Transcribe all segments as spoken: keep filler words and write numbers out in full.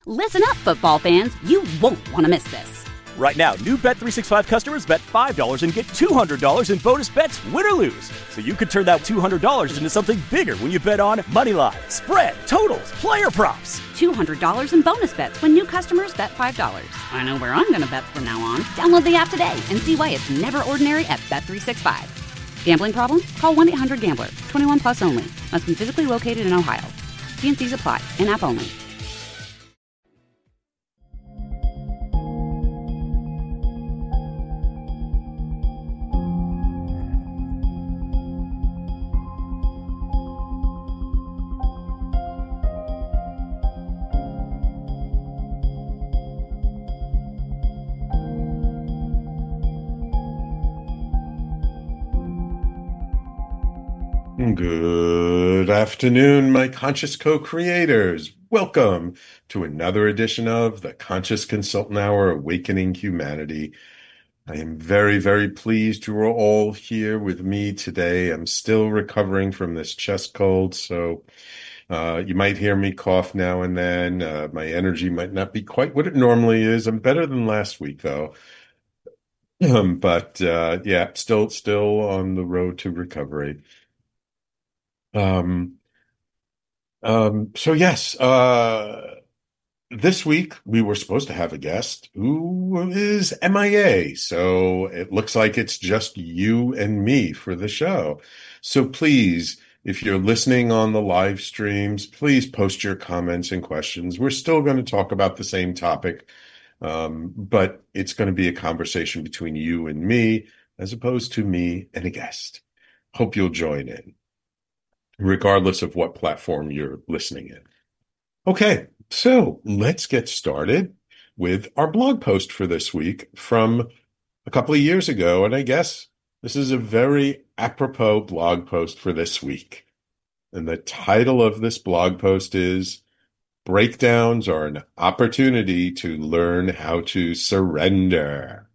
Listen up, football fans. You won't want to miss this. Right now, new Bet three sixty-five customers bet five dollars and get two hundred dollars in bonus bets, win or lose. So you could turn that two hundred dollars into something bigger when you bet on money line, spread, totals, player props. two hundred dollars in bonus bets when new customers bet five dollars. I know where I'm going to bet from now on. Download the app today and see why it's never ordinary at Bet three sixty-five. Gambling problem? Call one eight hundred gambler. twenty-one plus only. Must be physically located in Ohio. T and Cs apply. In-app only. Good afternoon, my conscious co-creators. Welcome to another edition of the Conscious Consultant Hour, Awakening Humanity. I am very, very pleased you are all here with me today. I'm still recovering from this chest cold, so uh, you might hear me cough now and then. Uh, my energy might not be quite what it normally is. I'm better than last week, though. Um, but uh, yeah, still, still on the road to recovery. Um, um, so yes, uh, this week we were supposed to have a guest who is M I A. So it looks like it's just you and me for the show. So please, if you're listening on the live streams, please post your comments and questions. We're still going to talk about the same topic. Um, but it's going to be a conversation between you and me as opposed to me and a guest. Hope you'll join in, regardless of what platform you're listening in. Okay, so let's get started with our blog post for this week from a couple of years ago. And I guess this is a very apropos blog post for this week. And the title of this blog post is Breakdowns Are an Opportunity to Learn How to Surrender.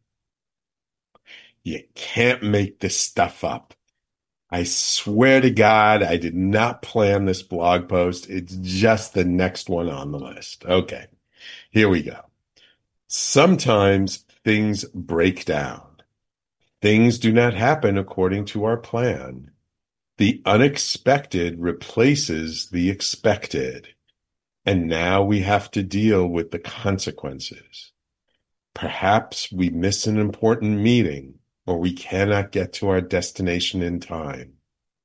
You can't make this stuff up. I swear to God, I did not plan this blog post. It's just the next one on the list. Okay, here we go. Sometimes things break down. Things do not happen according to our plan. The unexpected replaces the expected. And now we have to deal with the consequences. Perhaps we miss an important meeting, or we cannot get to our destination in time.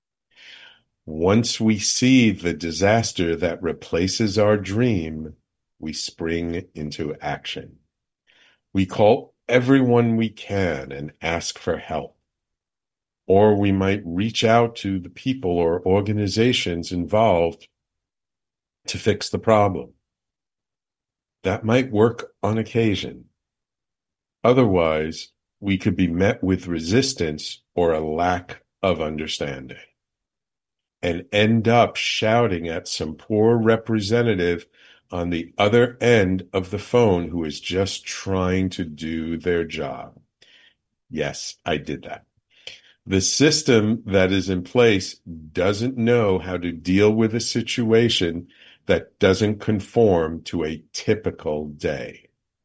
Once we see the disaster that replaces our dream, we spring into action. We call everyone we can and ask for help. Or we might reach out to the people or organizations involved to fix the problem. That might work on occasion. Otherwise, we could be met with resistance or a lack of understanding and end up shouting at some poor representative on the other end of the phone who is just trying to do their job. Yes, I did that. The system that is in place doesn't know how to deal with a situation that doesn't conform to a typical day.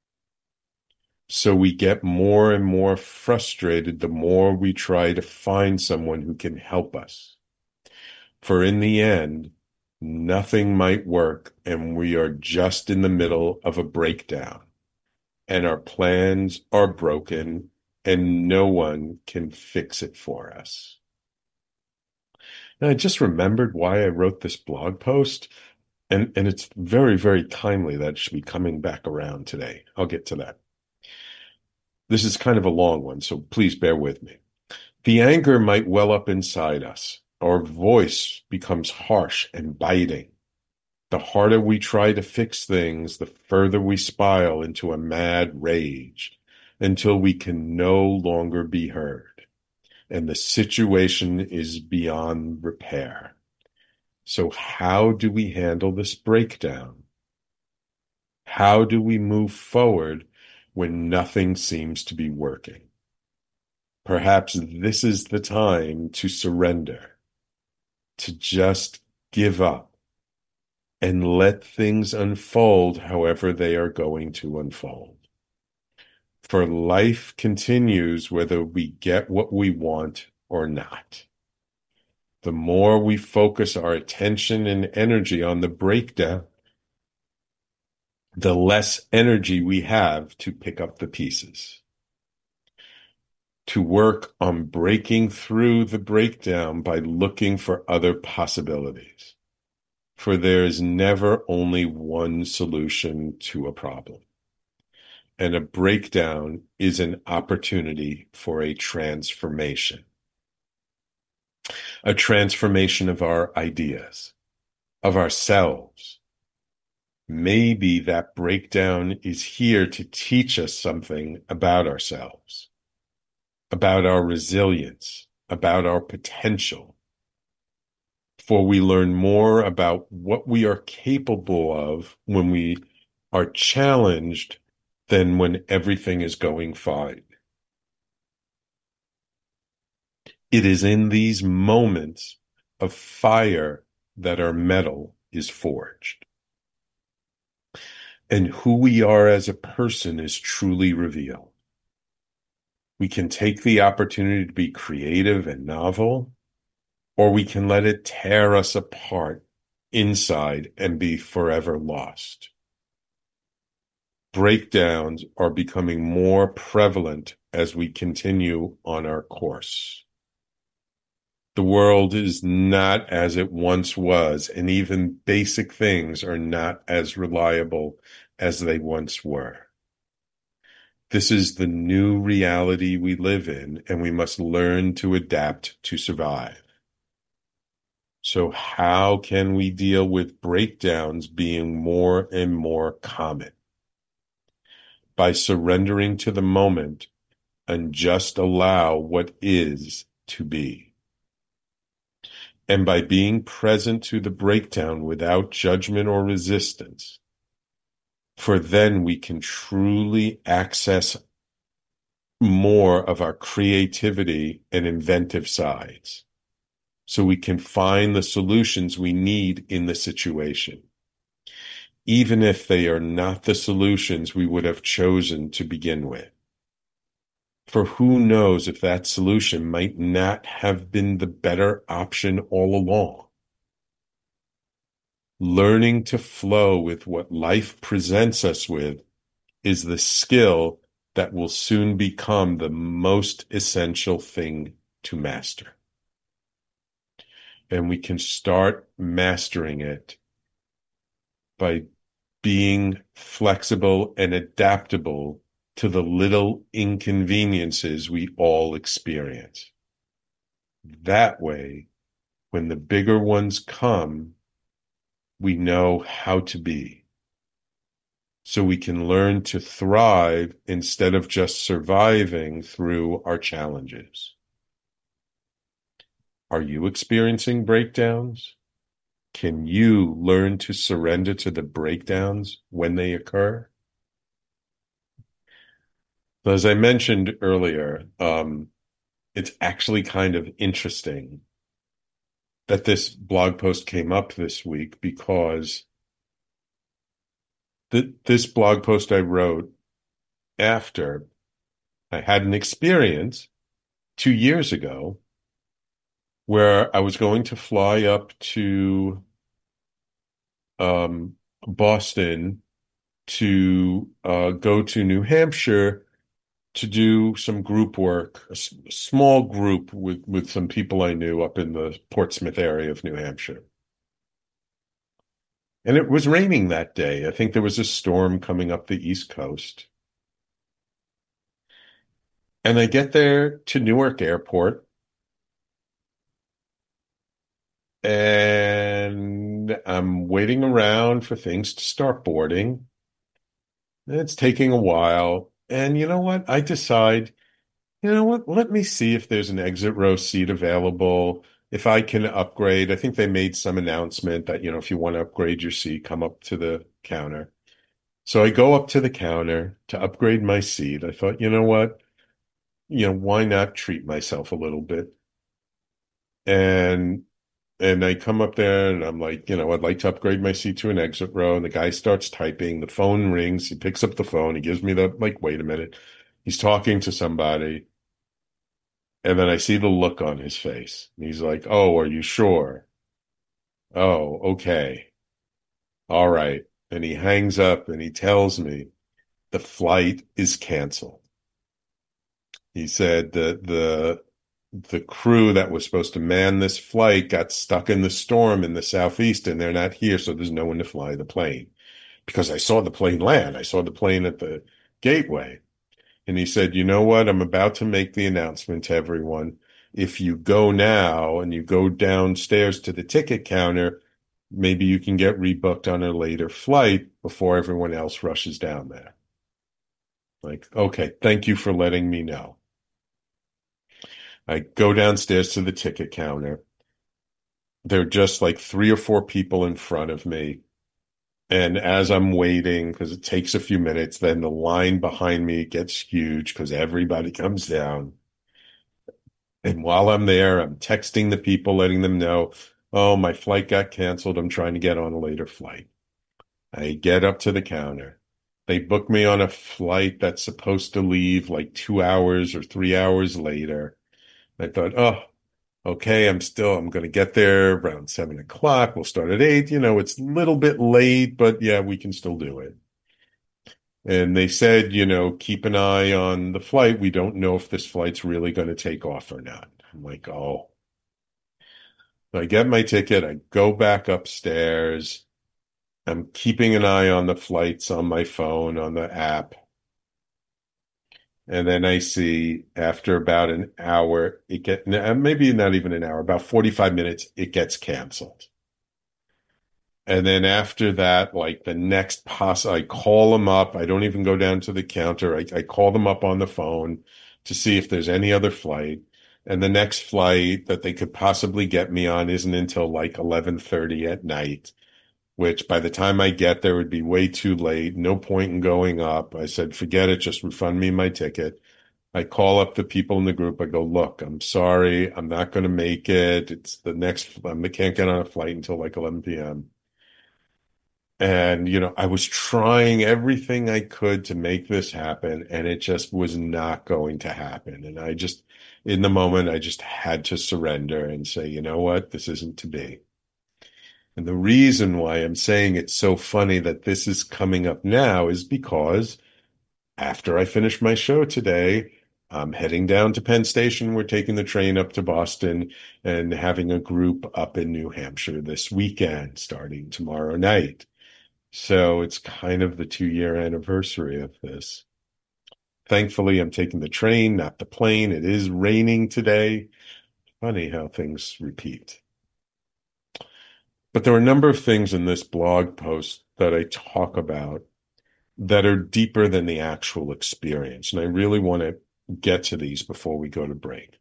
So we get more and more frustrated the more we try to find someone who can help us. For in the end, nothing might work and we are just in the middle of a breakdown. And our plans are broken and no one can fix it for us. Now, I just remembered why I wrote this blog post. And, and it's very, very timely that it should be coming back around today. I'll get to that. This is kind of a long one, so please bear with me. The anger might well up inside us. Our voice becomes harsh and biting. The harder we try to fix things, the further we spiral into a mad rage until we can no longer be heard. And the situation is beyond repair. So how do we handle this breakdown? How do we move forward when nothing seems to be working? Perhaps this is the time to surrender, to just give up, and let things unfold however they are going to unfold. For life continues whether we get what we want or not. The more we focus our attention and energy on the breakdown, the less energy we have to pick up the pieces, to work on breaking through the breakdown by looking for other possibilities. For there is never only one solution to a problem. And a breakdown is an opportunity for a transformation. A transformation of our ideas, of ourselves. Maybe that breakdown is here to teach us something about ourselves, about our resilience, about our potential. For we learn more about what we are capable of when we are challenged than when everything is going fine. It is in these moments of fire that our metal is forged. And who we are as a person is truly revealed. We can take the opportunity to be creative and novel, or we can let it tear us apart inside and be forever lost. Breakdowns are becoming more prevalent as we continue on our course. The world is not as it once was, and even basic things are not as reliable as they once were. This is the new reality we live in, and we must learn to adapt to survive. So how can we deal with breakdowns being more and more common? By surrendering to the moment and just allow what is to be. And by being present to the breakdown without judgment or resistance. For then we can truly access more of our creativity and inventive sides. So we can find the solutions we need in the situation, even if they are not the solutions we would have chosen to begin with. For who knows if that solution might not have been the better option all along. Learning to flow with what life presents us with is the skill that will soon become the most essential thing to master. And we can start mastering it by being flexible and adaptable to the little inconveniences we all experience. That way, when the bigger ones come, we know how to be. So we can learn to thrive instead of just surviving through our challenges. Are you experiencing breakdowns? Can you learn to surrender to the breakdowns when they occur? As I mentioned earlier, um, it's actually kind of interesting that this blog post came up this week because th- this blog post I wrote after I had an experience two years ago where I was going to fly up to um, Boston to uh, go to New Hampshire to do some group work, a s- small group with, with some people I knew up in the Portsmouth area of New Hampshire. And it was raining that day. I think there was a storm coming up the East Coast. And I get there to Newark Airport, and I'm waiting around for things to start boarding. And it's taking a while. And you know what? I decide, you know what? Let me see if there's an exit row seat available, if I can upgrade. I think they made some announcement that, you know, if you want to upgrade your seat, come up to the counter. So I go up to the counter to upgrade my seat. I thought, you know what? You know, why not treat myself a little bit? And And I come up there and I'm like, you know, I'd like to upgrade my seat to an exit row. And the guy starts typing. The phone rings. He picks up the phone. He gives me the, like, wait a minute. He's talking to somebody. And then I see the look on his face. And he's like, oh, are you sure? Oh, okay. All right. And he hangs up and he tells me the flight is canceled. He said that the the crew that was supposed to man this flight got stuck in the storm in the southeast and they're not here, so there's no one to fly the plane. Because I saw the plane land. I saw the plane at the gateway. And he said, you know what? I'm about to make the announcement to everyone. If you go now and you go downstairs to the ticket counter, maybe you can get rebooked on a later flight before everyone else rushes down there. Like, okay, thank you for letting me know. I go downstairs to the ticket counter. There are just like three or four people in front of me. And as I'm waiting, because it takes a few minutes, then the line behind me gets huge because everybody comes down. And while I'm there, I'm texting the people, letting them know, oh, my flight got canceled. I'm trying to get on a later flight. I get up to the counter. They book me on a flight that's supposed to leave like two hours or three hours later. I thought, oh, okay, I'm still, I'm going to get there around seven o'clock. We'll start at eight. You know, it's a little bit late, but yeah, we can still do it. And they said, you know, keep an eye on the flight. We don't know if this flight's really going to take off or not. I'm like, oh. So I get my ticket. I go back upstairs. I'm keeping an eye on the flights on my phone, on the app. And then I see after about an hour, it get maybe not even an hour, about forty-five minutes, it gets canceled. And then after that, like the next pass, I call them up. I don't even go down to the counter. I, I call them up on the phone to see if there's any other flight. And the next flight that they could possibly get me on isn't until like eleven thirty at night, which by the time I get there would be way too late. No point in going up. I said, forget it. Just refund me my ticket. I call up the people in the group. I go, look, I'm sorry. I'm not going to make it. It's the next, I can't get on a flight until like eleven p.m. And, you know, I was trying everything I could to make this happen, and it just was not going to happen. And I just, in the moment, I just had to surrender and say, you know what, this isn't to be. And the reason why I'm saying it's so funny that this is coming up now is because after I finish my show today, I'm heading down to Penn Station. We're taking the train up to Boston and having a group up in New Hampshire this weekend, starting tomorrow night. So it's kind of the two-year anniversary of this. Thankfully, I'm taking the train, not the plane. It is raining today. Funny how things repeat. But there are a number of things in this blog post that I talk about that are deeper than the actual experience. And I really want to get to these before we go to break.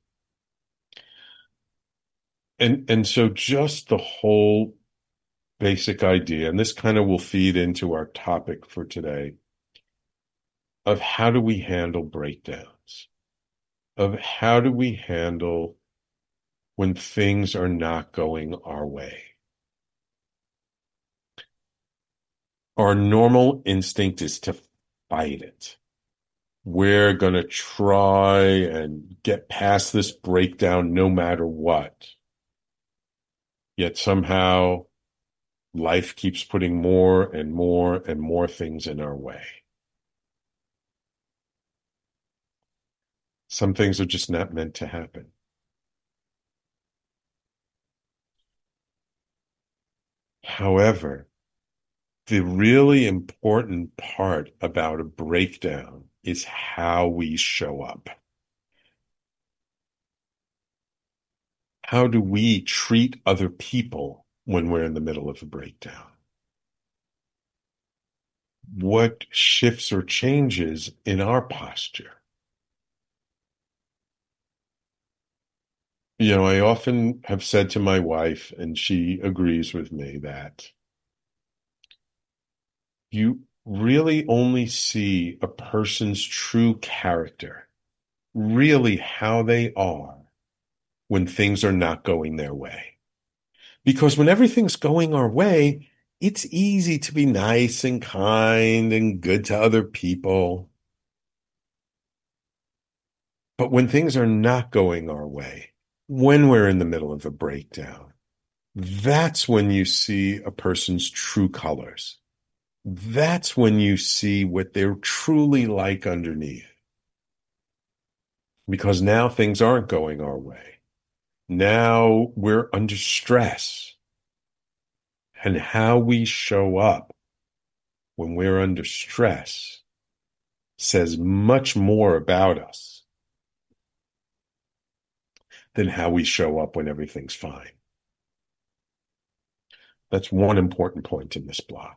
And, and so just the whole basic idea, and this kind of will feed into our topic for today, of how do we handle breakdowns, of how do we handle when things are not going our way. Our normal instinct is to fight it. We're going to try and get past this breakdown no matter what. Yet somehow life keeps putting more and more and more things in our way. Some things are just not meant to happen. However, the really important part about a breakdown is how we show up. How do we treat other people when we're in the middle of a breakdown? What shifts or changes in our posture? You know, I often have said to my wife, and she agrees with me, that you really only see a person's true character, really how they are, when things are not going their way. Because when everything's going our way, it's easy to be nice and kind and good to other people. But when things are not going our way, when we're in the middle of a breakdown, that's when you see a person's true colors. That's when you see what they're truly like underneath. Because now things aren't going our way. Now we're under stress. And how we show up when we're under stress says much more about us than how we show up when everything's fine. That's one important point in this block.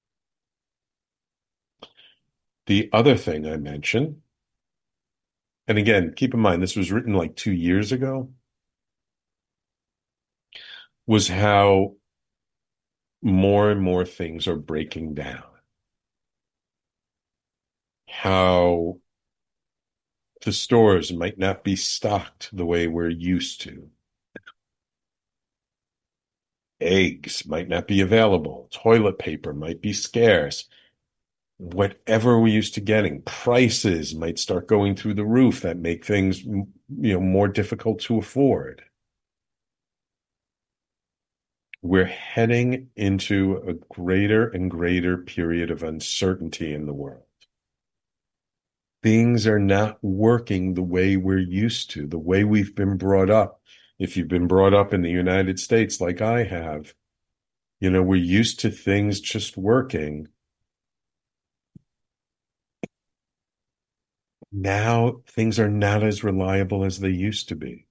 The other thing I mentioned, and again, keep in mind, this was written like two years ago, was how more and more things are breaking down. How the stores might not be stocked the way we're used to. Eggs might not be available. Toilet paper might be scarce. Whatever we're used to getting, prices might start going through the roof that make things, you know, more difficult to afford. We're heading into a greater and greater period of uncertainty in the world. Things are not working the way we're used to, the way we've been brought up. If you've been brought up in the United States like I have, you know, we're used to things just working. Now things are not as reliable as they used to be.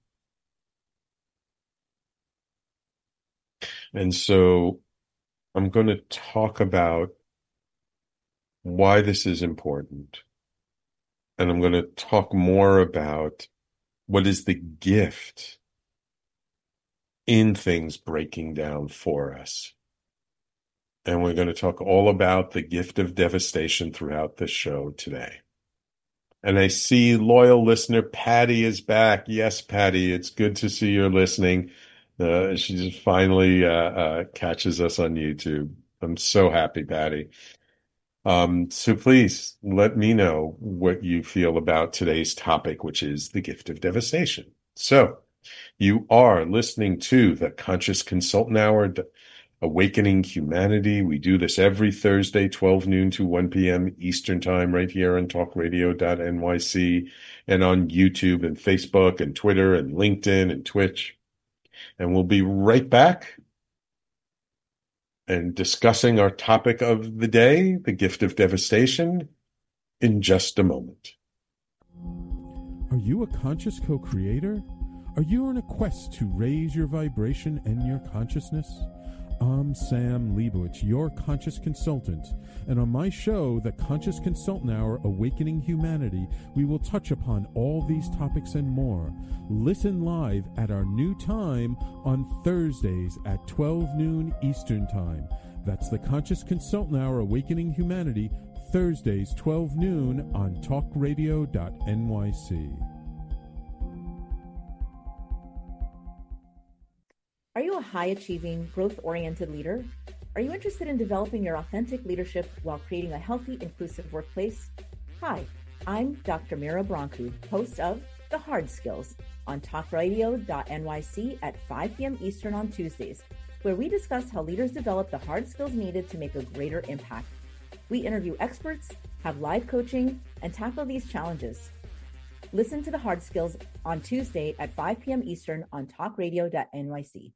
And so I'm going to talk about why this is important. And I'm going to talk more about what is the gift in things breaking down for us. And we're going to talk all about the gift of devastation throughout this show today. And I see loyal listener Patty is back. Yes, Patty, it's good to see you're listening. Uh, she just finally uh, uh, catches us on YouTube. I'm so happy, Patty. Um, so please let me know what you feel about today's topic, which is the gift of devastation. So you are listening to the Conscious Consultant Hour, Awakening Humanity. We do this every Thursday, twelve noon to one p.m. Eastern Time, right here on talk radio dot N Y C and on YouTube and Facebook and Twitter and LinkedIn and Twitch. And we'll be right back and discussing our topic of the day, the gift of devastation, in just a moment. Are you a conscious co-creator? Are you on a quest to raise your vibration and your consciousness? I'm Sam Leibowitz, your conscious consultant, and on my show, The Conscious Consultant Hour, Awakening Humanity, we will touch upon all these topics and more. Listen live at our new time on Thursdays at twelve noon Eastern Time. That's The Conscious Consultant Hour, Awakening Humanity, Thursdays, twelve noon on talk radio dot N Y C. Are you a high-achieving, growth-oriented leader? Are you interested in developing your authentic leadership while creating a healthy, inclusive workplace? Hi, I'm Doctor Mira Brancu, host of The Hard Skills on talk radio dot N Y C at five p.m. Eastern on Tuesdays, where we discuss how leaders develop the hard skills needed to make a greater impact. We interview experts, have live coaching, and tackle these challenges. Listen to The Hard Skills on Tuesday at five p.m. Eastern on talk radio dot N Y C.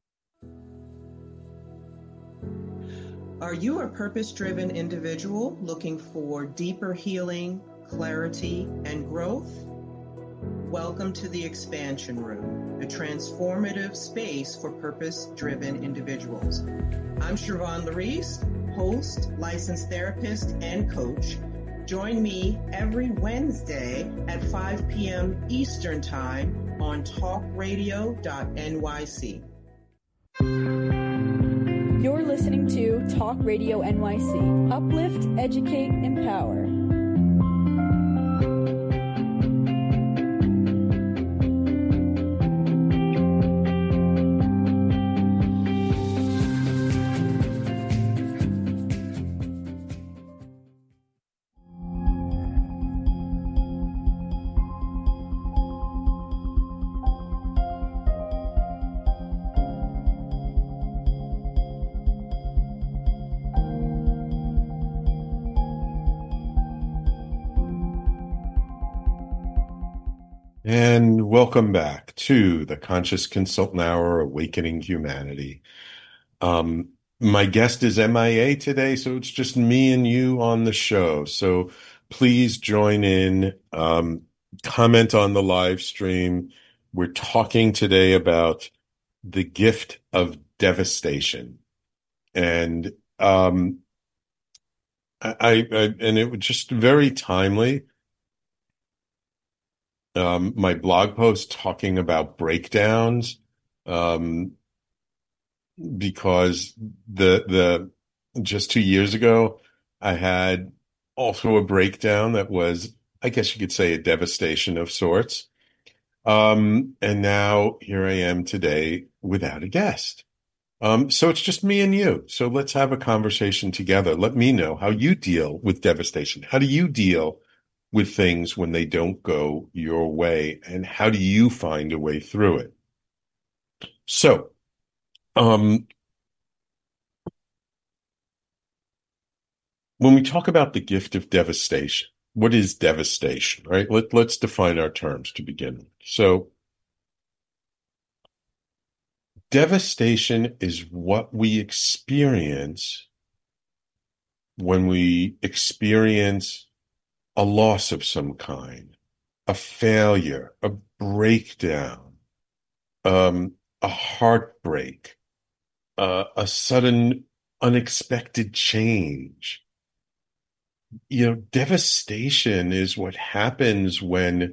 Are you a purpose-driven individual looking for deeper healing, clarity, and growth? Welcome to the Expansion Room, a transformative space for purpose-driven individuals. I'm Siobhan Larice, host, licensed therapist, and coach. Join me every Wednesday at five p.m. Eastern Time on talk radio dot N Y C. You're listening to Talk Radio N Y C. Uplift, educate, empower. And welcome back to the Conscious Consultant Hour, Awakening Humanity. Um, my guest is M I A today, so it's just me and you on the show. So please join in, um, comment on the live stream. We're talking today about the gift of devastation. And um, I, I and it was just very timely. Um, my blog post talking about breakdowns, um, because the the just two years ago, I had also a breakdown that was, I guess you could say, a devastation of sorts. Um, and now here I am today without a guest. Um, so it's just me and you. So let's have a conversation together. Let me know how you deal with devastation. How do you deal with things when they don't go your way? And how do you find a way through it? So, um, when we talk about the gift of devastation, what is devastation, right? Let, let's define our terms to begin with. So, devastation is what we experience when we experience a loss of some kind, a failure, a breakdown, um, a heartbreak, uh, a sudden unexpected change. You know, devastation is what happens when,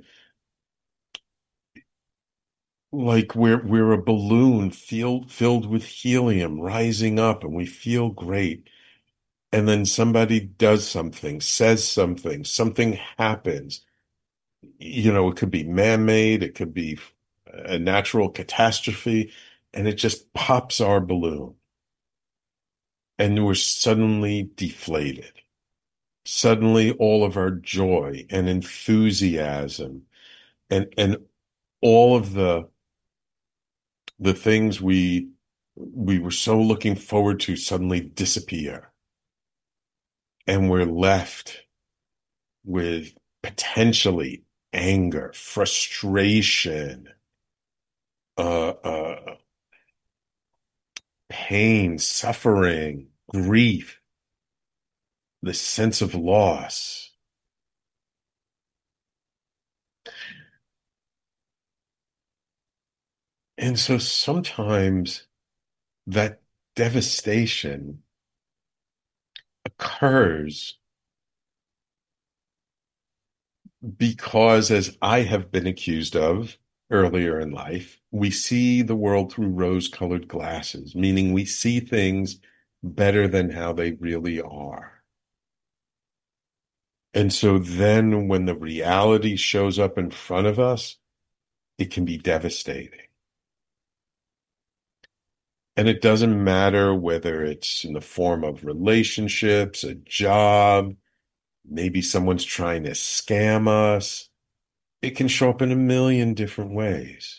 like, we're we're a balloon filled filled with helium rising up, and we feel great. And then somebody does something, says something, something happens. You know, it could be man-made, it could be a natural catastrophe, and it just pops our balloon. And we're suddenly deflated. Suddenly all of our joy and enthusiasm and and all of the the things we we were so looking forward to suddenly disappear. And we're left with potentially anger, frustration, uh, uh, pain, suffering, grief, the sense of loss. And so sometimes that devastation occurs because, as I have been accused of earlier in life, we see the world through rose-colored glasses, meaning we see things better than how they really are. And so then when the reality shows up in front of us, it can be devastating. And it doesn't matter whether it's in the form of relationships, a job, maybe someone's trying to scam us. It can show up in a million different ways.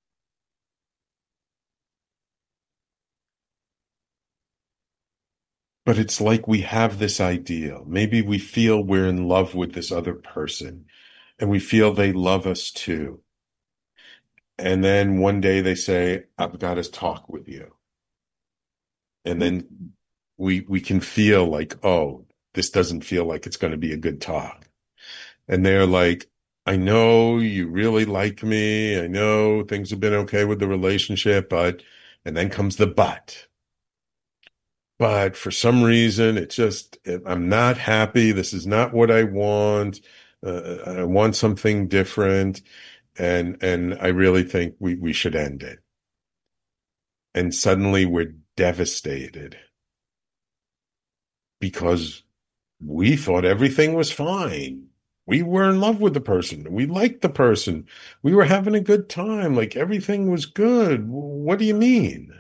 But it's like we have this ideal. Maybe we feel we're in love with this other person and we feel they love us too. And then one day they say, I've got to talk with you. And then we we can feel like, oh, this doesn't feel like it's going to be a good talk. And they're like, I know you really like me. I know things have been okay with the relationship, but, and then comes the but. But for some reason, it's just, I'm not happy. This is not what I want. Uh, I want something different. And, and I really think we, we should end it. And suddenly we're devastated because we thought everything was fine. We were in love with the person. We liked the person. We were having a good time. Like everything was good. What do you mean?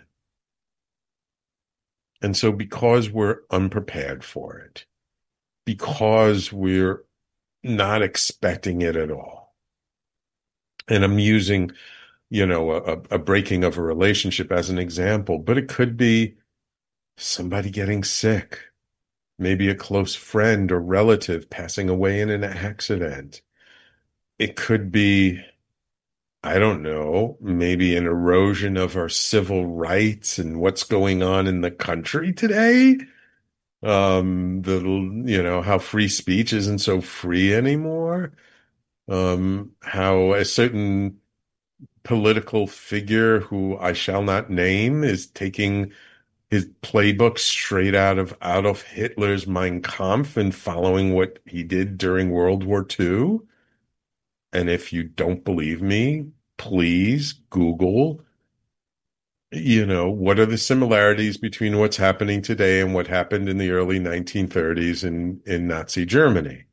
And so because we're unprepared for it, because we're not expecting it at all, and I'm using, you know, a, a breaking of a relationship as an example, but it could be somebody getting sick, maybe a close friend or relative passing away in an accident. It could be I don't know, maybe an erosion of our civil rights and what's going on in the country today. Um, the, you know, how free speech isn't so free anymore. Um, how a certain political figure who I shall not name is taking his playbook straight out of Adolf Hitler's Mein Kampf and following what he did during World War Two. And if you don't believe me, please Google, you know, what are the similarities between what's happening today and what happened in the early nineteen thirties in, in Nazi Germany.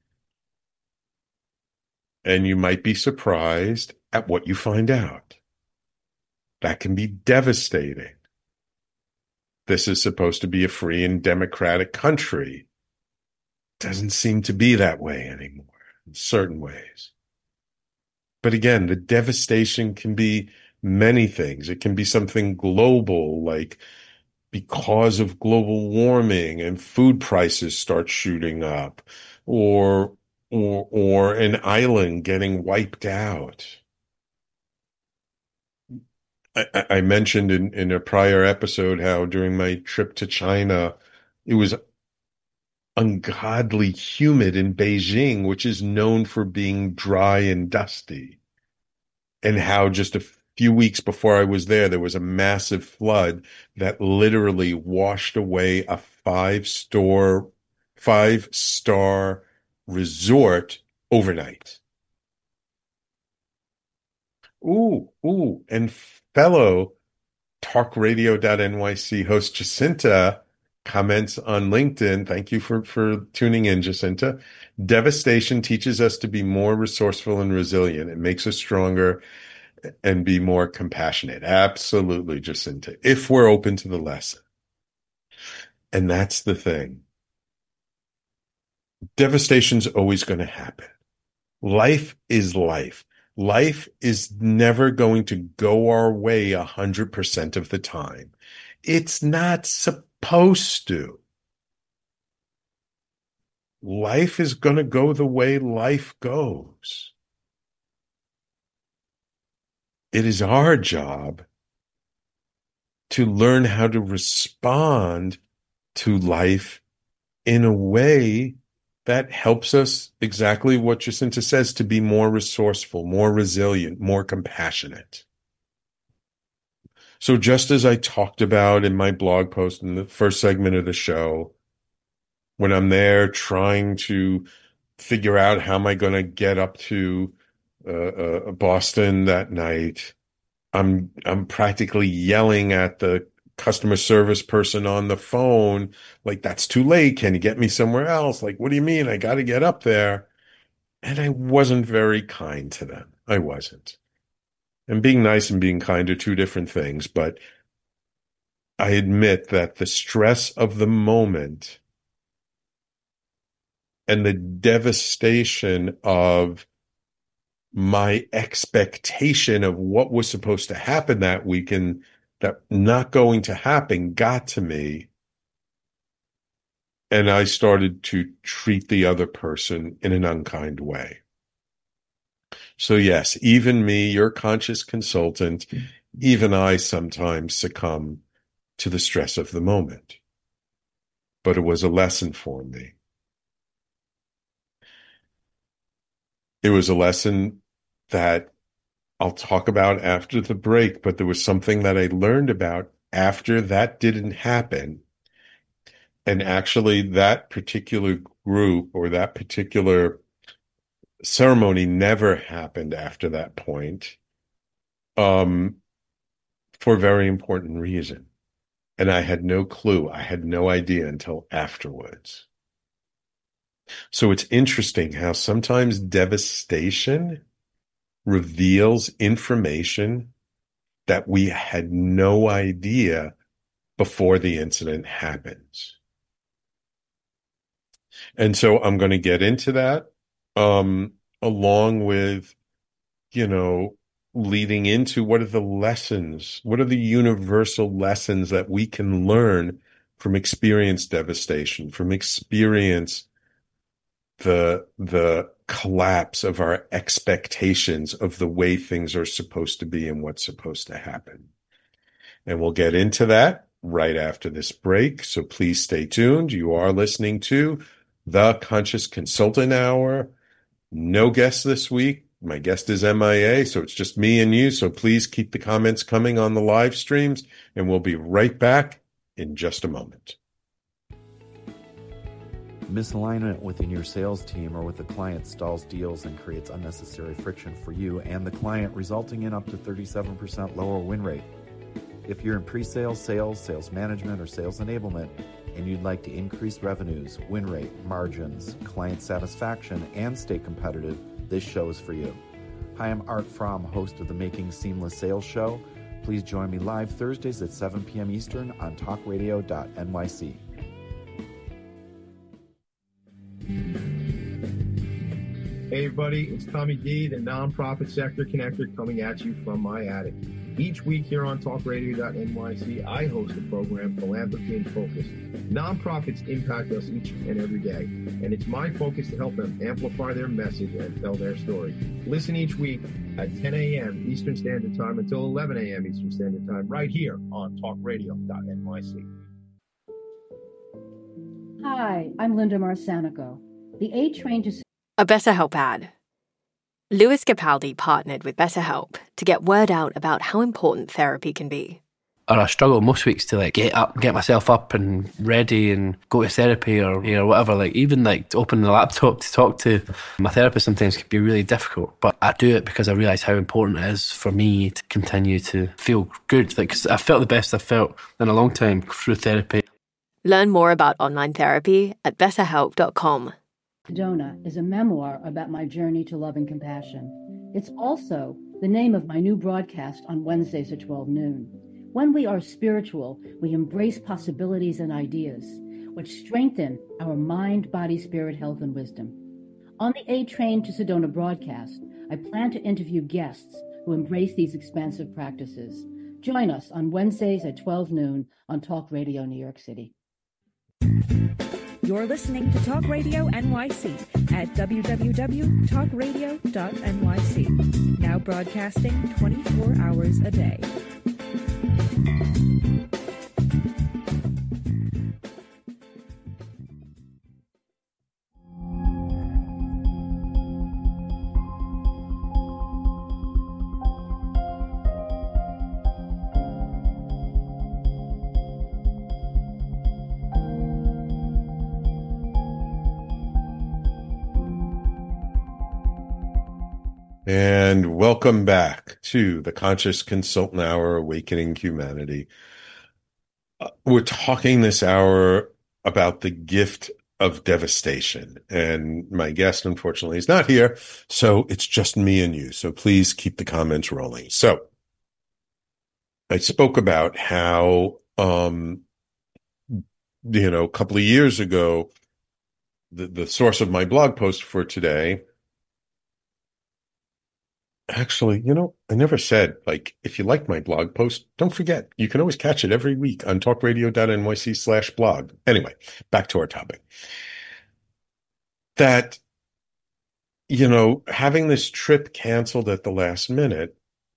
And you might be surprised at what you find out. That can be devastating. This is supposed to be a free and democratic country. Doesn't seem to be that way anymore in certain ways. But again, the devastation can be many things. It can be something global, like because of global warming and food prices start shooting up, or or or an island getting wiped out. I, I mentioned in, in a prior episode how during my trip to China, it was ungodly humid in Beijing, which is known for being dry and dusty. And how just a few weeks before I was there, there was a massive flood that literally washed away a five-star, five-star resort overnight. Ooh, ooh, and fellow talk radio dot N Y C host Jacinta comments on LinkedIn. Thank you for, for tuning in, Jacinta. Devastation teaches us to be more resourceful and resilient. It makes us stronger and be more compassionate. Absolutely, Jacinta, if we're open to the lesson. And that's the thing. Devastation's always going to happen. Life is life. Life is never going to go our way a hundred percent of the time. It's not supposed to. Life is going to go the way life goes. It is our job to learn how to respond to life in a way that helps us, exactly what Jacinta says, to be more resourceful, more resilient, more compassionate. So just as I talked about in my blog post in the first segment of the show, when I'm there trying to figure out how am I going to get up to uh, uh, Boston that night, I'm I'm practically yelling at the customer service person on the phone, like, that's too late. Can you get me somewhere else? Like, what do you mean? I got to get up there. And I wasn't very kind to them. I wasn't. And being nice and being kind are two different things, but I admit that the stress of the moment and the devastation of my expectation of what was supposed to happen that weekend, that not going to happen, got to me. And I started to treat the other person in an unkind way. So yes, even me, your conscious consultant, even I sometimes succumb to the stress of the moment. But it was a lesson for me. It was a lesson that I'll talk about after the break, but there was something that I learned about after that didn't happen. And actually that particular group or that particular ceremony never happened after that point, um, for a very important reason. And I had no clue. I had no idea until afterwards. So it's interesting how sometimes devastation reveals information that we had no idea before the incident happens. And so I'm going to get into that, um, along with, you know, leading into what are the lessons, what are the universal lessons that we can learn from experience devastation, from experience the, the collapse of our expectations of the way things are supposed to be and what's supposed to happen. And we'll get into that right after this break. So please stay tuned. You are listening to the Conscious Consultant Hour. No guests this week. My guest is M I A, so it's just me and you. So please keep the comments coming on the live streams, and we'll be right back in just a moment. Misalignment within your sales team or with the client stalls deals and creates unnecessary friction for you and the client, resulting in up to thirty-seven percent lower win rate. If you're in pre-sales, sales, sales management, or sales enablement, and you'd like to increase revenues, win rate, margins, client satisfaction, and stay competitive, this show is for you. Hi, I'm Art Fromm, host of the Making Seamless Sales Show. Please join me live Thursdays at seven p.m. Eastern on talk radio dot n y c. Hey everybody, it's Tommy D, the Nonprofit Sector Connector, coming at you from my attic. Each week here on talk radio dot n y c, I host the program Philanthropy in Focus. Nonprofits impact us each and every day, and it's my focus to help them amplify their message and tell their story. Listen each week at ten a.m. Eastern Standard Time until eleven a.m. Eastern Standard Time, right here on talk radio dot n y c. Hi, I'm Linda Marcanico. The A Train to... A BetterHelp ad. Louis Capaldi partnered with BetterHelp to get word out about how important therapy can be. Or I struggle most weeks to like get up, get myself up and ready and go to therapy or, you know, whatever. Like even like to open the laptop to talk to my therapist sometimes can be really difficult. But I do it because I realise how important it is for me to continue to feel good. Like 'cause I felt the best I've felt in a long time through therapy. Learn more about online therapy at better help dot com. Sedona is a memoir about my journey to love and compassion. It's also the name of my new broadcast on Wednesdays at twelve noon. When we are spiritual, we embrace possibilities and ideas, which strengthen our mind, body, spirit, health, and wisdom. On the A Train to Sedona broadcast, I plan to interview guests who embrace these expansive practices. Join us on Wednesdays at twelve noon on Talk Radio New York City. You're listening to Talk Radio N Y C at w w w dot talk radio dot n y c. Now broadcasting twenty-four hours a day. And welcome back to the Conscious Consultant Hour, Awakening Humanity. Uh, we're talking this hour about the gift of devastation. And my guest, unfortunately, is not here. So it's just me and you. So please keep the comments rolling. So I spoke about how, um, you know, a couple of years ago, the, the source of my blog post for today. Actually, you know, I never said, like, if you like my blog post, don't forget, you can always catch it every week on talk radio dot n y c slash blog. Anyway, back to our topic. That, you know, having this trip canceled at the last minute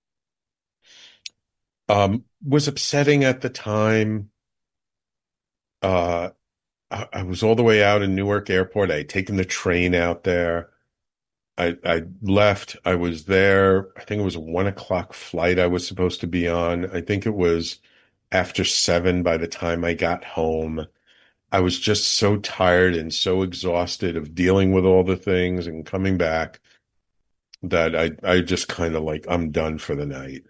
um, was upsetting at the time. Uh, I, I was all the way out in Newark Airport. I had taken the train out there. I, I left. I was there. I think it was a one o'clock flight I was supposed to be on. I think it was after seven by the time I got home. I was just so tired and so exhausted of dealing with all the things and coming back that I, I just kind of like, I'm done for the night.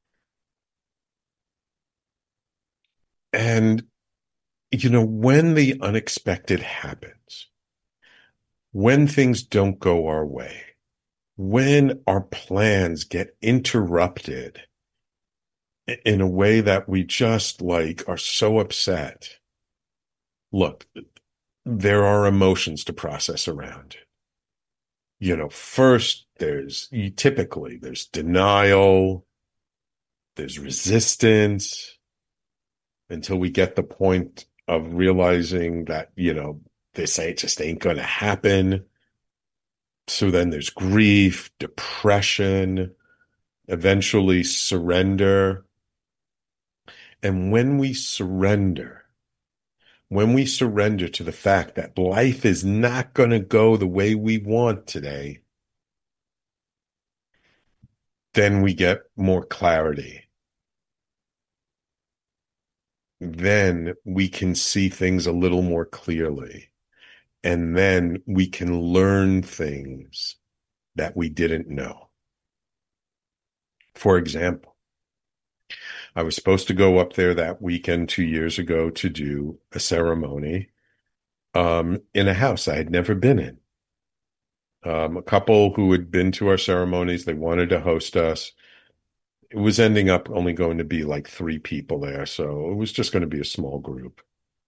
And, you know, when the unexpected happens, when things don't go our way, when our plans get interrupted in a way that we just like are so upset, look, there are emotions to process around it. You know, first there's typically there's denial, there's resistance until we get the point of realizing that, you know, this ain't just ain't going to happen. So then there's grief, depression, eventually surrender. And when we surrender, when we surrender to the fact that life is not going to go the way we want today, then we get more clarity. Then we can see things a little more clearly. And then we can learn things that we didn't know. For example, I was supposed to go up there that weekend two years ago to do a ceremony um, in a house I had never been in. Um, a couple who had been to our ceremonies, they wanted to host us. It was ending up only going to be like three people there, so it was just going to be a small group.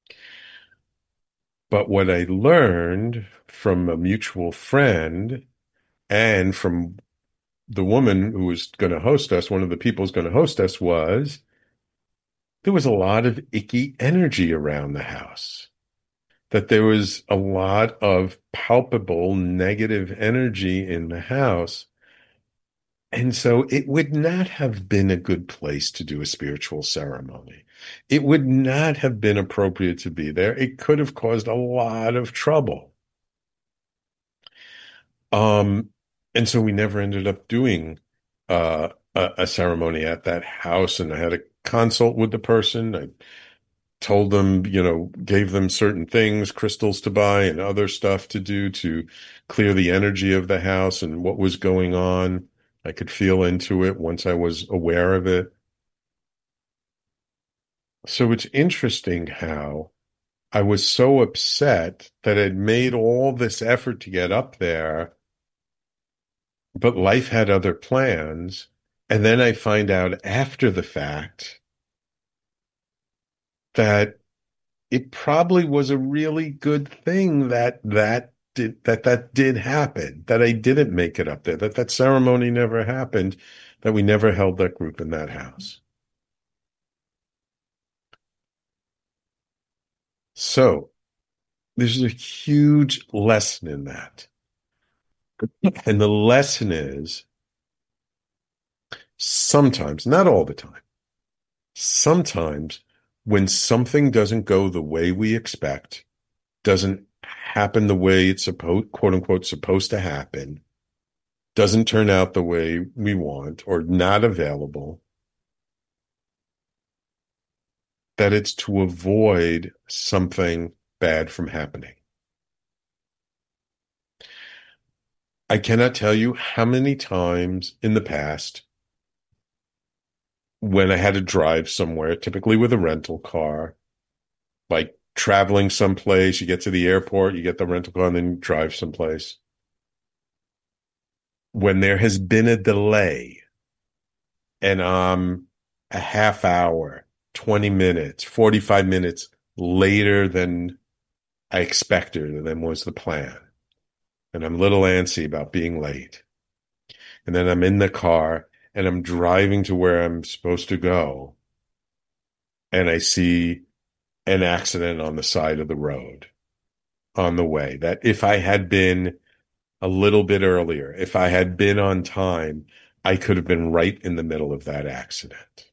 But what I learned from a mutual friend and from the woman who was going to host us, one of the people who's going to host us, was there was a lot of icky energy around the house, that there was a lot of palpable negative energy in the house. And so it would not have been a good place to do a spiritual ceremony. It would not have been appropriate to be there. It could have caused a lot of trouble. Um, and so we never ended up doing uh, a, a ceremony at that house. And I had a consult with the person. I told them, you know, gave them certain things, crystals to buy and other stuff to do to clear the energy of the house and what was going on. I could feel into it once I was aware of it. So it's interesting how I was so upset that I'd made all this effort to get up there, but life had other plans. And then I find out after the fact that it probably was a really good thing that that did, that that did happen, that I didn't make it up there, that that ceremony never happened, that we never held that group in that house. So there's a huge lesson in that. And the lesson is sometimes, not all the time, sometimes when something doesn't go the way we expect, doesn't happen the way it's supposed, quote unquote, supposed to happen, doesn't turn out the way we want or not available, that it's to avoid something bad from happening. I cannot tell you how many times in the past when I had to drive somewhere, typically with a rental car, like traveling someplace, you get to the airport, you get the rental car, and then you drive someplace. When there has been a delay and I'm a half hour, twenty minutes, forty-five minutes later than I expected or than was the plan, and I'm a little antsy about being late, and then I'm in the car and I'm driving to where I'm supposed to go, and I see an accident on the side of the road on the way, that if I had been a little bit earlier, if I had been on time, I could have been right in the middle of that accident.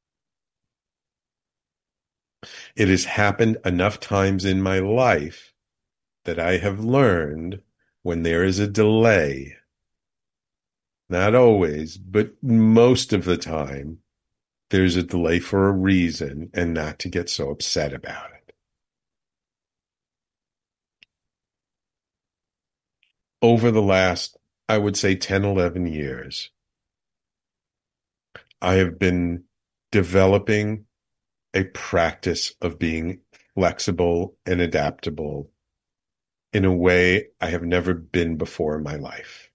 It has happened enough times in my life that I have learned when there is a delay, not always, but most of the time, there's a delay for a reason and not to get so upset about it. Over the last, I would say ten, eleven years, I have been developing a practice of being flexible and adaptable in a way I have never been before in my life.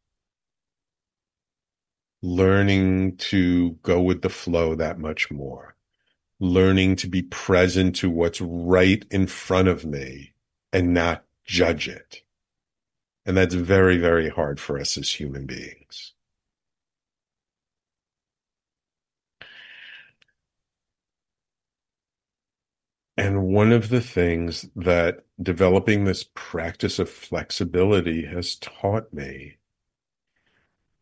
Learning to go with the flow that much more. Learning to be present to what's right in front of me and not judge it. And that's very, very hard for us as human beings. And one of the things that developing this practice of flexibility has taught me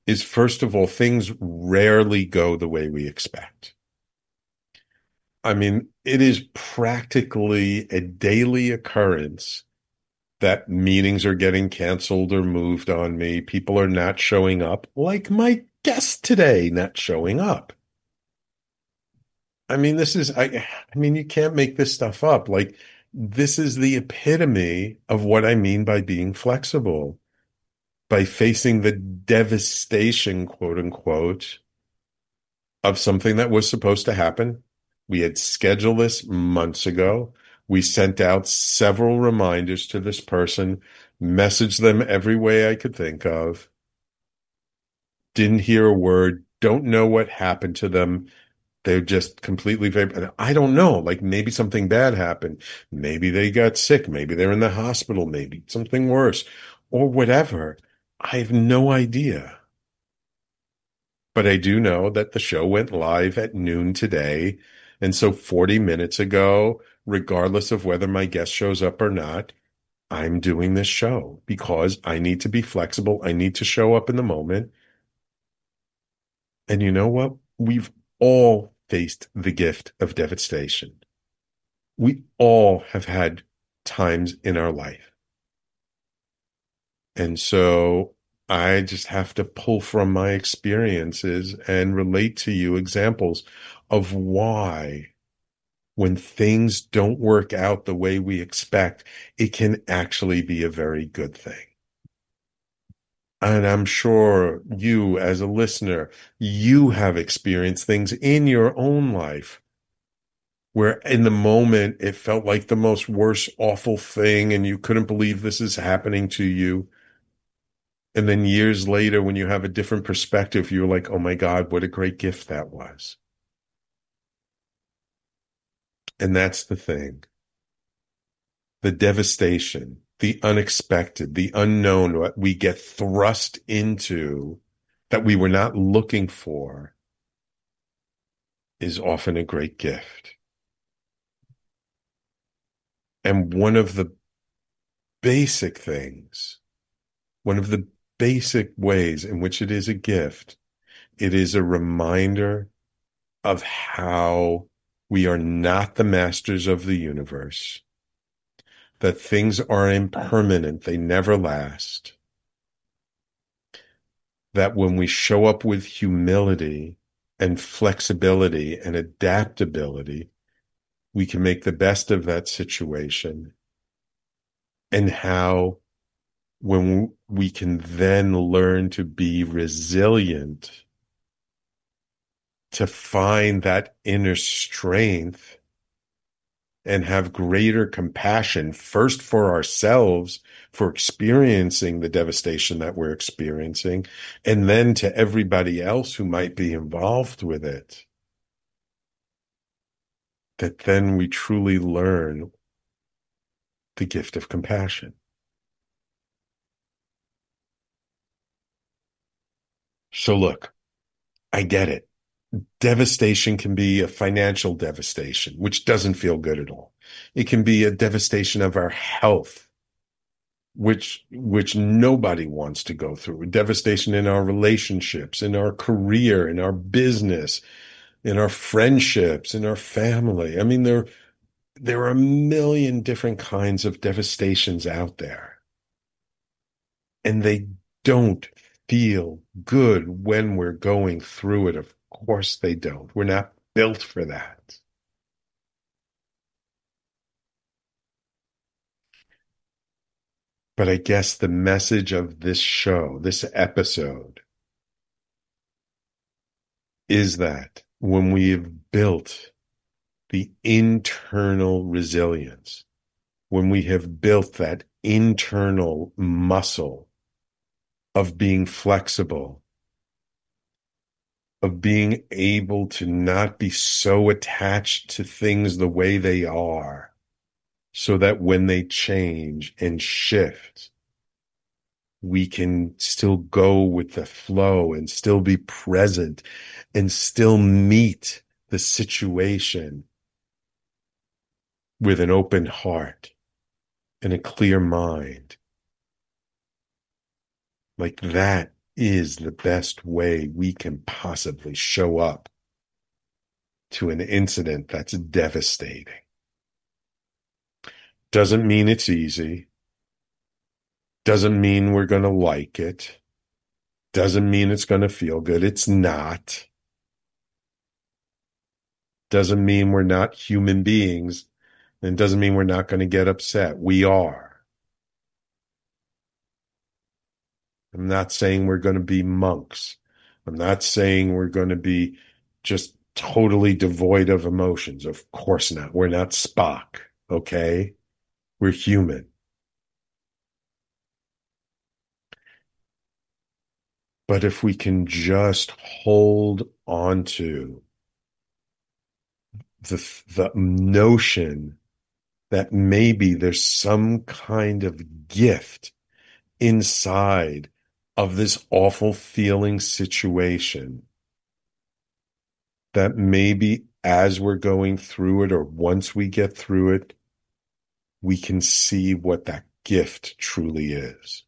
is, first of all, things rarely go the way we expect. I mean, it is practically a daily occurrence that meetings are getting canceled or moved on me. People are not showing up, like my guest today not showing up. I mean, this is, I, I mean, you can't make this stuff up. Like, this is the epitome of what I mean by being flexible, by facing the devastation, quote unquote, of something that was supposed to happen. We had scheduled this months ago. We sent out several reminders to this person, messaged them every way I could think of. Didn't hear a word, don't know what happened to them. They're just completely, I don't know, like maybe something bad happened. Maybe they got sick. Maybe they're in the hospital. Maybe something worse or whatever. I have no idea. But I do know that the show went live at noon today. And so forty minutes ago, regardless of whether my guest shows up or not, I'm doing this show because I need to be flexible. I need to show up in the moment. And you know what? We've all faced the gift of devastation. We all have had times in our life. And so I just have to pull from my experiences and relate to you examples of why, when things don't work out the way we expect, it can actually be a very good thing. And I'm sure you, as a listener, you have experienced things in your own life where in the moment it felt like the most worst, awful thing and you couldn't believe this is happening to you. And then years later, when you have a different perspective, you're like, oh my God, what a great gift that was. And that's the thing. The devastation, the unexpected, the unknown, what we get thrust into that we were not looking for is often a great gift. And one of the basic things, one of the basic ways in which it is a gift, it is a reminder of how we are not the masters of the universe, that things are impermanent, they never last, that when we show up with humility and flexibility and adaptability, we can make the best of that situation, and how when we can then learn to be resilient, to find that inner strength and have greater compassion, first for ourselves, for experiencing the devastation that we're experiencing, and then to everybody else who might be involved with it. That then we truly learn the gift of compassion. So look, I get it. Devastation can be a financial devastation, which doesn't feel good at all. It can be a devastation of our health, which, which nobody wants to go through. Devastation in our relationships, in our career, in our business, in our friendships, in our family. I mean, there, there are a million different kinds of devastations out there. And they don't feel good when we're going through it. Of course they don't. We're not built for that. But I guess the message of this show, this episode, is that when we have built the internal resilience, when we have built that internal muscle of being flexible, of being able to not be so attached to things the way they are, so that when they change and shift, we can still go with the flow and still be present and still meet the situation with an open heart and a clear mind. Like that is the best way we can possibly show up to an incident that's devastating. Doesn't mean it's easy. Doesn't mean we're going to like it. Doesn't mean it's going to feel good. It's not. Doesn't mean we're not human beings, and doesn't mean we're not going to get upset. We are. I'm not saying we're going to be monks. I'm not saying we're going to be just totally devoid of emotions. Of course not. We're not Spock, okay? We're human. But if we can just hold on to the, the notion that maybe there's some kind of gift inside of this awful feeling situation, that maybe as we're going through it or once we get through it, we can see what that gift truly is.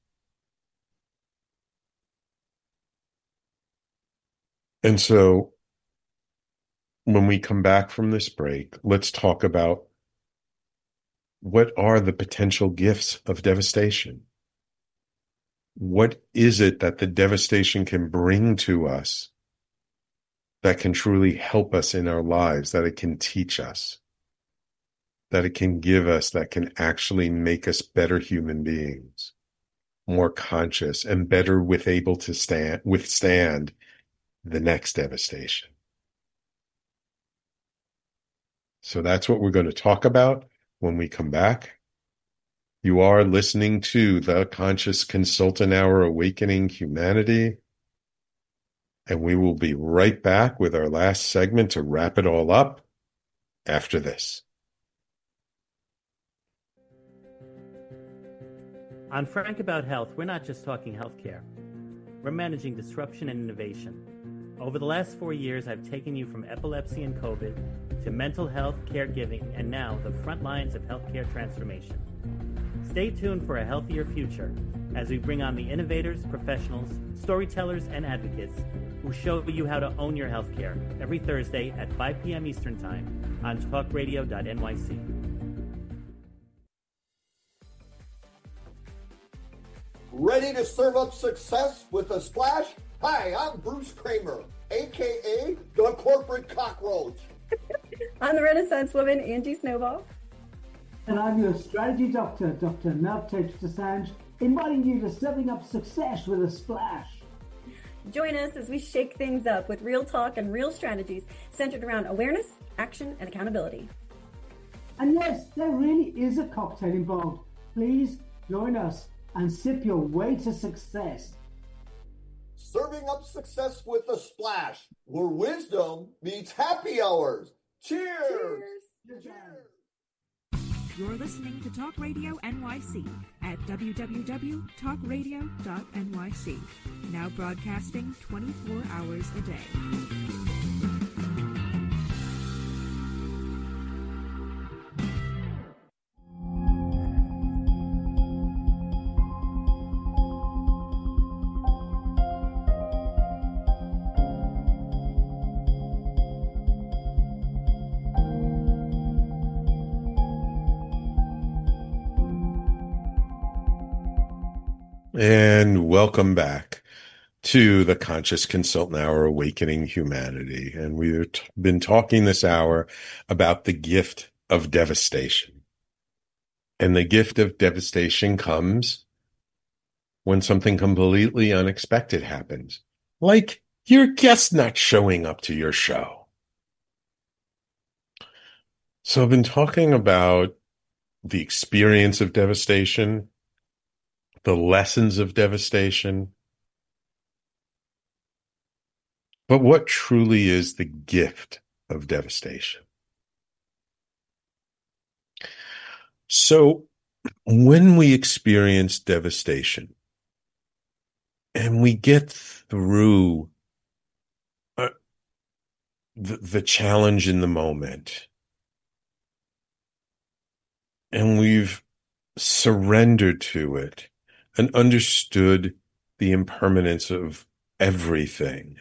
And so when we come back from this break, let's talk about what are the potential gifts of devastation? What is it that the devastation can bring to us that can truly help us in our lives, that it can teach us, that it can give us, that can actually make us better human beings, more conscious and better with able to stand, withstand the next devastation. So that's what we're going to talk about when we come back. You are listening to the Conscious Consultant Hour, Awakening Humanity. And we will be right back with our last segment to wrap it all up after this. On Frank About Health, we're not just talking healthcare. We're managing disruption and innovation. Over the last four years, I've taken you from epilepsy and COVID to mental health, caregiving, and now the front lines of healthcare transformation. Stay tuned for a healthier future as we bring on the innovators, professionals, storytellers, and advocates who show you how to own your healthcare every Thursday at five p.m. Eastern Time on talk radio dot N Y C. Ready to serve up success with a splash? Hi, I'm Bruce Kramer, a k a the Corporate Cockroach. I'm the Renaissance woman, Angie Snowball. And I'm your strategy doctor, Doctor Mel Tate Desange, inviting you to serving up success with a splash. Join us as we shake things up with real talk and real strategies centered around awareness, action, and accountability. And yes, there really is a cocktail involved. Please join us and sip your way to success. Serving up success with a splash, where wisdom meets happy hours. Cheers! Cheers! Cheers. You're listening to Talk Radio N Y C at w w w dot talk radio dot N Y C. Now broadcasting twenty-four hours a day. And welcome back to the Conscious Consultant Hour, Awakening Humanity. And we've t- been talking this hour about the gift of devastation. And the gift of devastation comes when something completely unexpected happens, like your guest not showing up to your show. So I've been talking about the experience of devastation, the lessons of devastation. But what truly is the gift of devastation? So when we experience devastation and we get through uh, the, the challenge in the moment, and we've surrendered to it, and understood the impermanence of everything.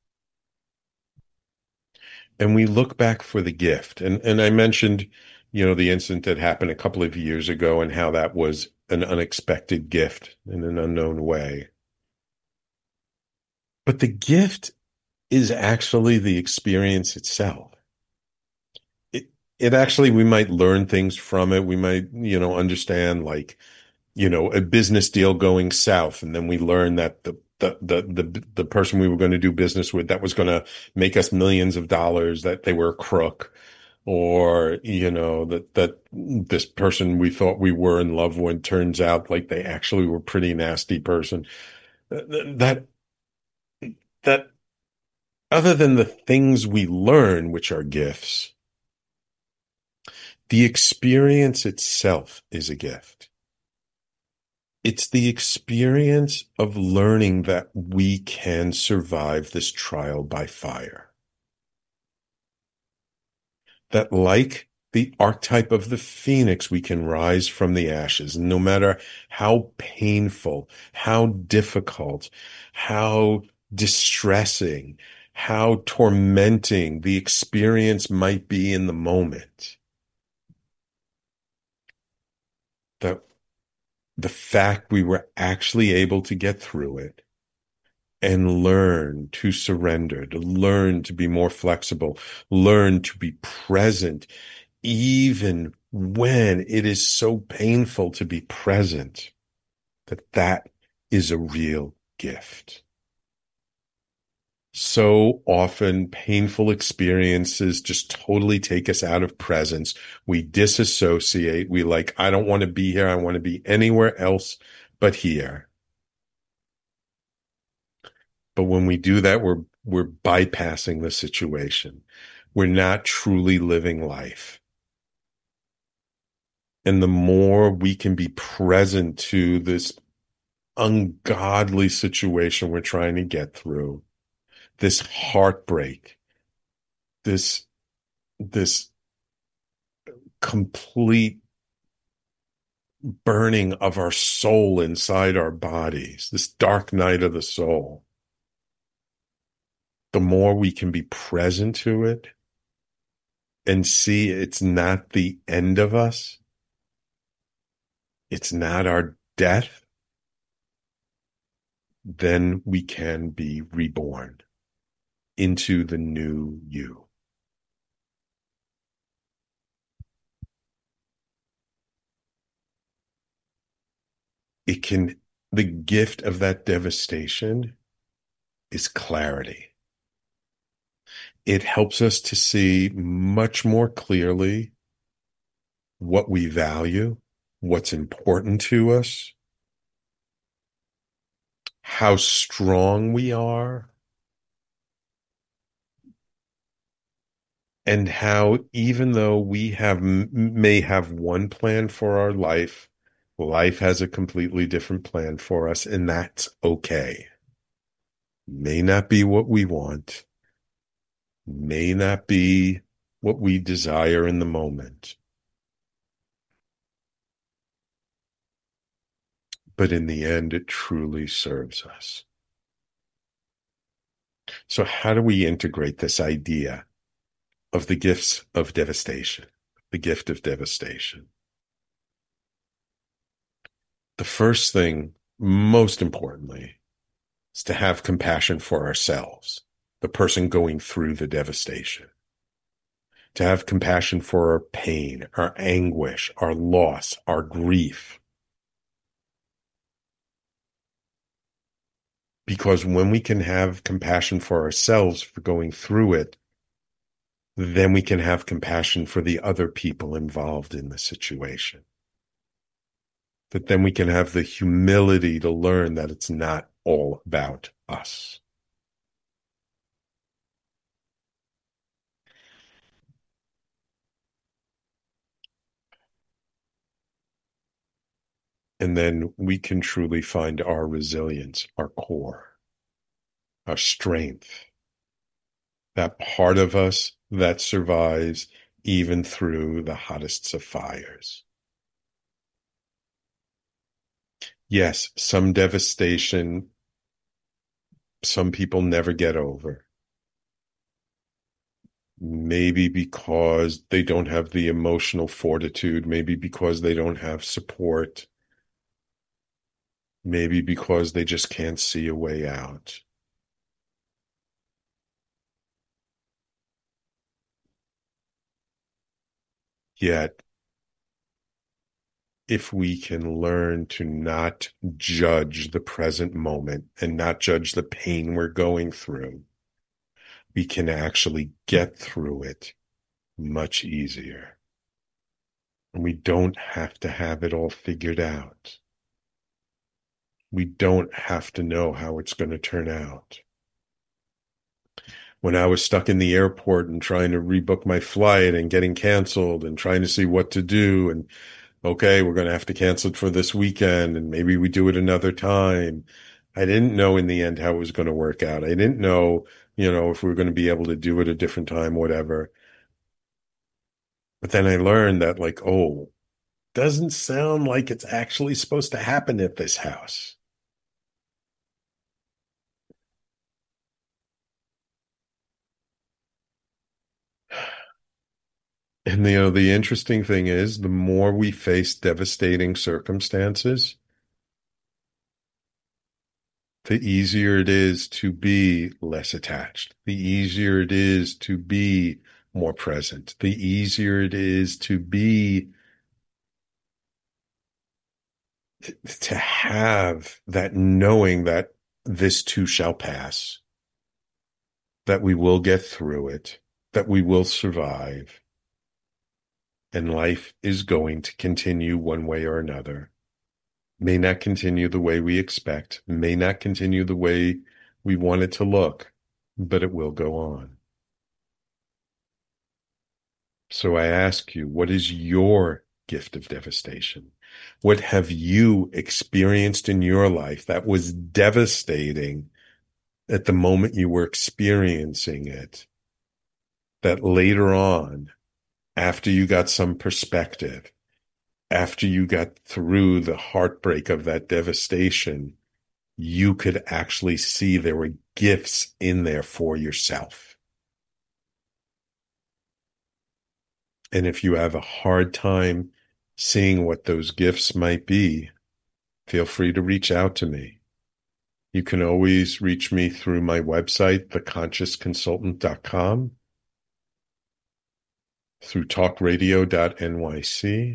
And we look back for the gift. And, and I mentioned, you know, the incident that happened a couple of years ago and how that was an unexpected gift in an unknown way. But the gift is actually the experience itself. It, it actually, we might learn things from it. We might, you know, understand like, you know, a business deal going south. And then we learn that the, the, the, the, the person we were going to do business with that was going to make us millions of dollars, that they were a crook, or, you know, that, that this person we thought we were in love with turns out like they actually were a pretty nasty person. That, that other than the things we learn, which are gifts, the experience itself is a gift. It's the experience of learning that we can survive this trial by fire. That like the archetype of the phoenix, we can rise from the ashes. No matter how painful, how difficult, how distressing, how tormenting the experience might be in the moment, that the fact we were actually able to get through it and learn to surrender, to learn to be more flexible, learn to be present, even when it is so painful to be present, that that is a real gift. So often painful experiences just totally take us out of presence. We disassociate. We like, I don't want to be here. I want to be anywhere else but here. But when we do that, we're, we're bypassing the situation. We're not truly living life. And the more we can be present to this ungodly situation we're trying to get through, this heartbreak, this, this complete burning of our soul inside our bodies, this dark night of the soul, the more we can be present to it and see it's not the end of us, it's not our death, then we can be reborn into the new you. It can, the gift of that devastation is clarity. It helps us to see much more clearly what we value, what's important to us, how strong we are, and how even though we have may have one plan for our life, life has a completely different plan for us, and that's okay. May not be what we want, may not be what we desire in the moment. But in the end, it truly serves us. So how do we integrate this idea of the gifts of devastation, the gift of devastation? The first thing, most importantly, is to have compassion for ourselves, the person going through the devastation. To have compassion for our pain, our anguish, our loss, our grief. Because when we can have compassion for ourselves for going through it, then we can have compassion for the other people involved in the situation. That then we can have the humility to learn that it's not all about us. And then we can truly find our resilience, our core, our strength, that part of us that survives even through the hottest of fires. Yes, some devastation some people never get over. Maybe because they don't have the emotional fortitude, maybe because they don't have support, maybe because they just can't see a way out. Yet, if we can learn to not judge the present moment and not judge the pain we're going through, we can actually get through it much easier. And we don't have to have it all figured out. We don't have to know how it's going to turn out. When I was stuck in the airport and trying to rebook my flight and getting canceled and trying to see what to do, and okay, we're going to have to cancel it for this weekend and maybe we do it another time. I didn't know in the end how it was going to work out. I didn't know, you know, if we were going to be able to do it a different time, whatever. But then I learned that, like, oh, doesn't sound like it's actually supposed to happen at this house. And, you know, the interesting thing is, the more we face devastating circumstances, the easier it is to be less attached. The easier it is to be more present. The easier it is to be, to have that knowing that this too shall pass, that we will get through it, that we will survive, and life is going to continue one way or another. May not continue the way we expect, may not continue the way we want it to look, but it will go on. So I ask you, what is your gift of devastation? What have you experienced in your life that was devastating at the moment you were experiencing it, that later on, after you got some perspective, after you got through the heartbreak of that devastation, you could actually see there were gifts in there for yourself? And if you have a hard time seeing what those gifts might be, feel free to reach out to me. You can always reach me through my website, the conscious consultant dot com, through talk radio dot N Y C.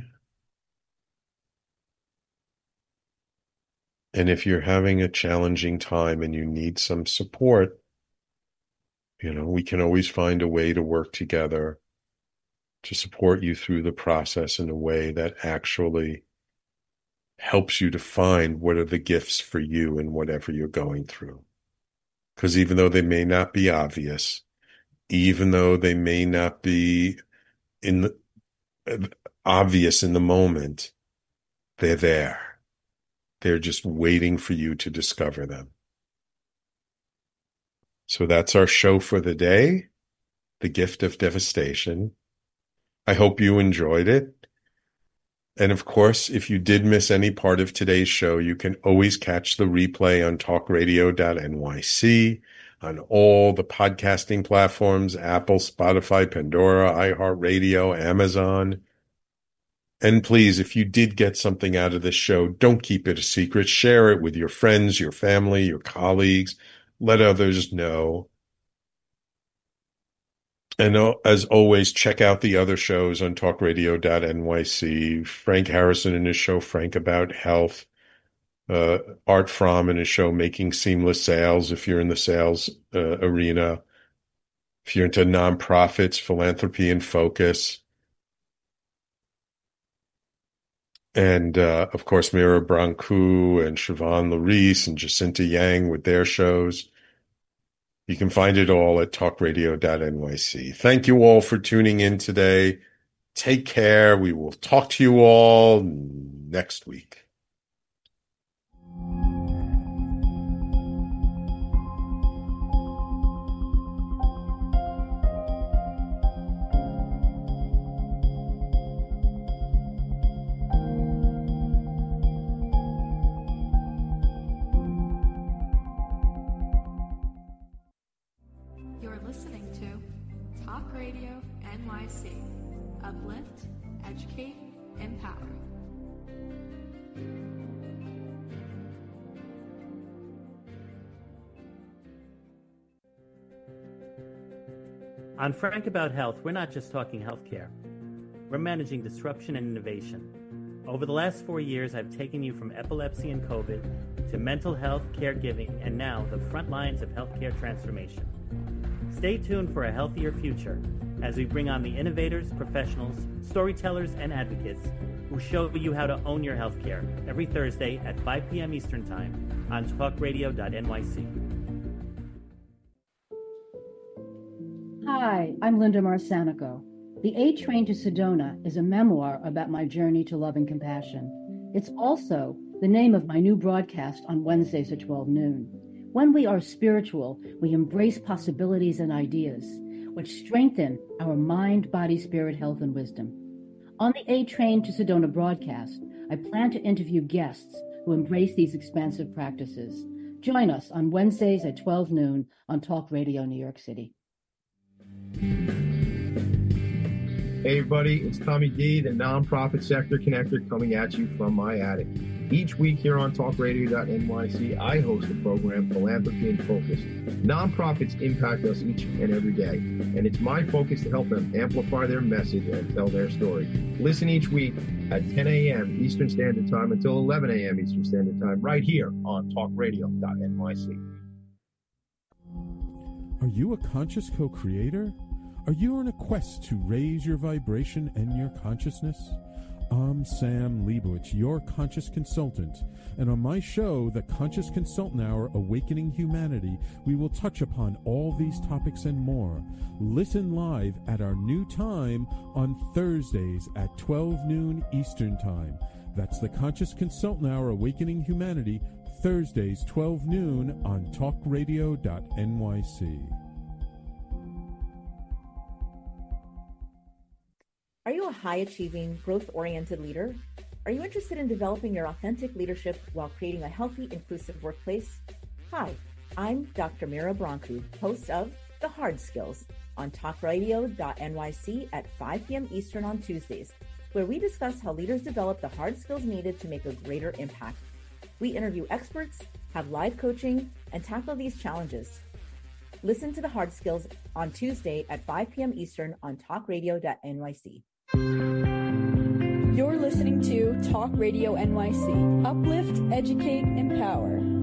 And if you're having a challenging time and you need some support, you know, we can always find a way to work together to support you through the process in a way that actually helps you to find what are the gifts for you in whatever you're going through. Because even though they may not be obvious, even though they may not be in the, uh, obvious in the moment, they're there. They're just waiting for you to discover them. So that's our show for the day, The Gift of Devastation. I hope you enjoyed it. And of course, if you did miss any part of today's show, you can always catch the replay on talk radio dot N Y C, on all the podcasting platforms, Apple, Spotify, Pandora, iHeartRadio, Amazon. And please, if you did get something out of this show, don't keep it a secret. Share it with your friends, your family, your colleagues. Let others know. And as always, check out the other shows on talk radio dot N Y C. Frank Harrison and his show, Frank About Health. Uh, Art Fromm and his show, Making Seamless Sales, if you're in the sales uh, arena. If you're into nonprofits, Philanthropy in Focus. And, uh, of course, Mira Brancu and Siobhan Larice and Jacinta Yang with their shows. You can find it all at talk radio dot N Y C. Thank you all for tuning in today. Take care. We will talk to you all next week. listening to Talk Radio N Y C. Uplift, educate, empower. On Frank About Health, we're not just talking healthcare. We're managing disruption and innovation. Over the last four years, I've taken you from epilepsy and COVID to mental health, caregiving, and now the front lines of healthcare transformation. Stay tuned for a healthier future as we bring on the innovators, professionals, storytellers, and advocates who show you how to own your healthcare every Thursday at five p.m. Eastern Time on talk radio dot N Y C. Hi, I'm Linda Marsanico. The A Train to Sedona is a memoir about my journey to love and compassion. It's also the name of my new broadcast on Wednesdays at twelve noon. When we are spiritual, we embrace possibilities and ideas, which strengthen our mind, body, spirit, health, and wisdom. On the A Train to Sedona broadcast, I plan to interview guests who embrace these expansive practices. Join us on Wednesdays at twelve noon on Talk Radio New York City. Hey everybody, it's Tommy D, the nonprofit sector connector, coming at you from my attic. Each week here on talk radio dot N Y C, I host the program Philanthropy in Focus. Nonprofits impact us each and every day, and it's my focus to help them amplify their message and tell their story. Listen each week at ten a.m. Eastern Standard Time until eleven a.m. Eastern Standard Time, right here on talk radio dot N Y C. Are you a conscious co-creator? Are you on a quest to raise your vibration and your consciousness? I'm Sam Leibowitz, your conscious consultant, and on my show, The Conscious Consultant Hour, Awakening Humanity, we will touch upon all these topics and more. Listen live at our new time on Thursdays at twelve noon Eastern Time. That's The Conscious Consultant Hour, Awakening Humanity, Thursdays, twelve noon on talk radio dot N Y C. Are you a high-achieving, growth-oriented leader? Are you interested in developing your authentic leadership while creating a healthy, inclusive workplace? Hi, I'm Doctor Mira Brancu, host of The Hard Skills on talk radio dot N Y C at five p.m. Eastern on Tuesdays, where we discuss how leaders develop the hard skills needed to make a greater impact. We interview experts, have live coaching, and tackle these challenges. Listen to The Hard Skills on Tuesday at five p.m. Eastern on talk radio dot N Y C. You're listening to Talk Radio N Y C. Uplift, educate, empower.